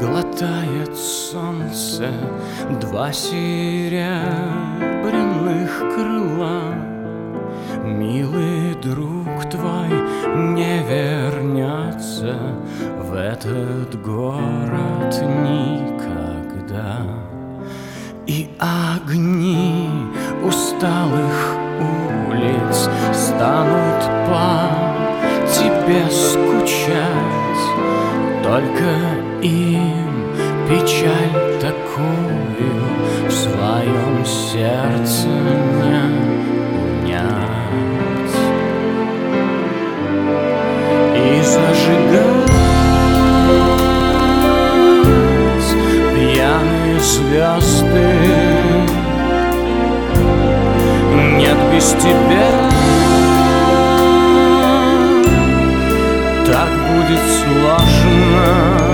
Глотает солнце два серебряных крыла. Милый друг твой не вернется в этот город никогда. И огни усталых улиц станут по тебе скучать. Только им печаль такую в своем сердце не унять. И зажигать пьяные звезды нет без тебя. Так будет сложно.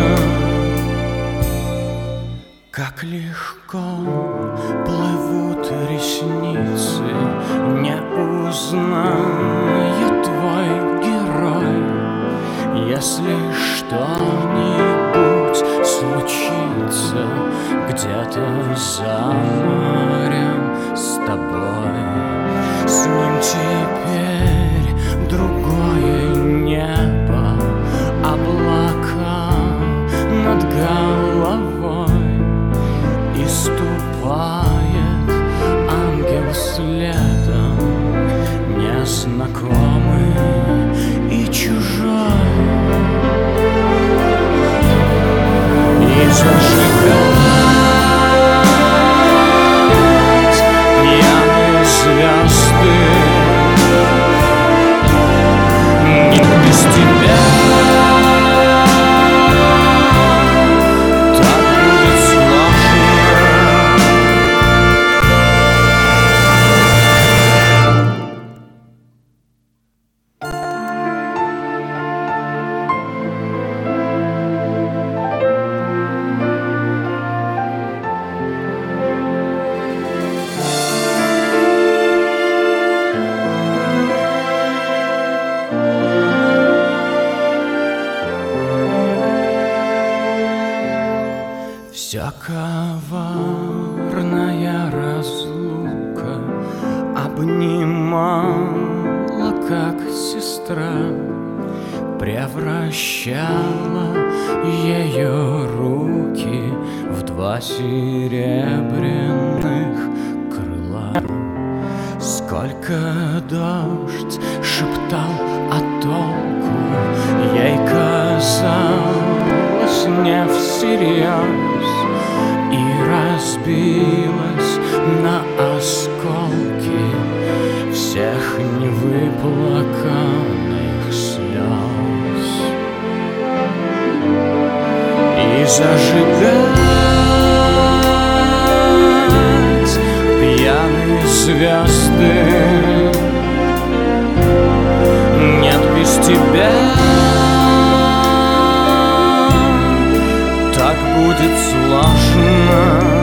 Как легко плывут ресницы, не узнает твой герой. Если что-нибудь случится где-то за морем с тобой, с ним теперь другое небо, облака над головой. И ступает ангел следом, незнакомый и чужой. И зажигать пьяные звезды нет без тебя. Вся коварная разлука обнимала, как сестра, превращала ее руки в два серебряных крыла. Сколько дождь шептал о толку, ей казалось не всерьез, и разбилась на осколки всех невыплаканных слез. И зажигать пьяные звезды нет без тебя. Так будет сложно.